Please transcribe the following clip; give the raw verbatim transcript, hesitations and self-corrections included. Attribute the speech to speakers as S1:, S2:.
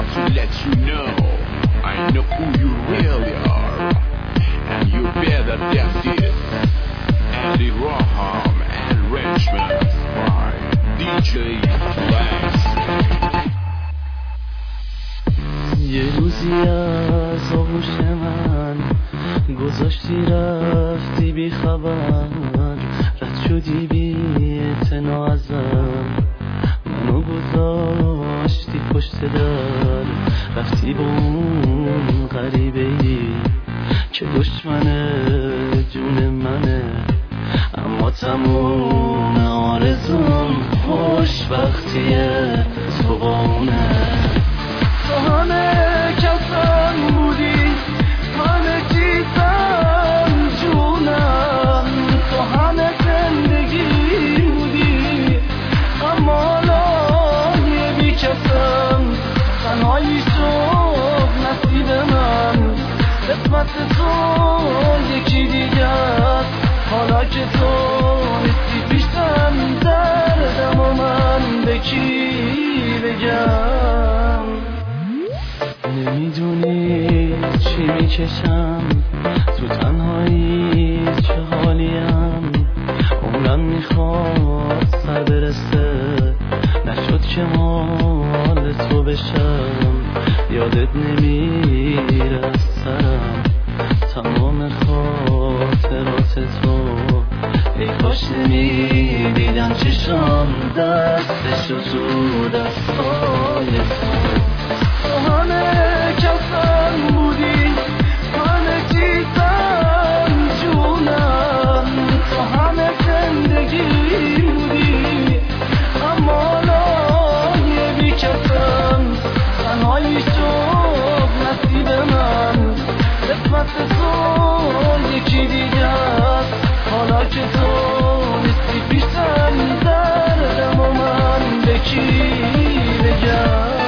S1: to let you know I know who you really are, and you better than this. Andy Raham arrangements by دی جی Flex.
S2: یه روزی از آغوش من گذاشتی رفتی بی خبر، رد شدی بی اعتنا ازم، منو گذاشتی پشت در، رفتی با اون غریبه ای که دشمن جون منه، اما تموم آرزوم خوشبختیه تو با اونه. تو همه کسم بودی، همه چیزم جونم، تو همه زندگی بودی، اما حالا یه بی کسم، تنهایی شد نصیب من، قسمت تو یکی دیگه است، حالا که تو نیستی پیشم، دردم و من به کی بگم؟ نمیدونی چی میکشم تو تنهایی، چه حالیم، عمرم میخواد سر برسه، نشد که مال تو بشم، یادت نمیره از سرم تمام خاطرات تو، ای کاش نمیدیدم چشم دستشو تو دستای تو. تو همه کسم بودی، همه چیزم جونم، تو همه زندگی بودی، اما حالا یه بی کسم، تنهایی شد نصیب من، قسمت تو یکی دیگه است، حالا که تو نیستی پیشم، دردم و من به کی بگم؟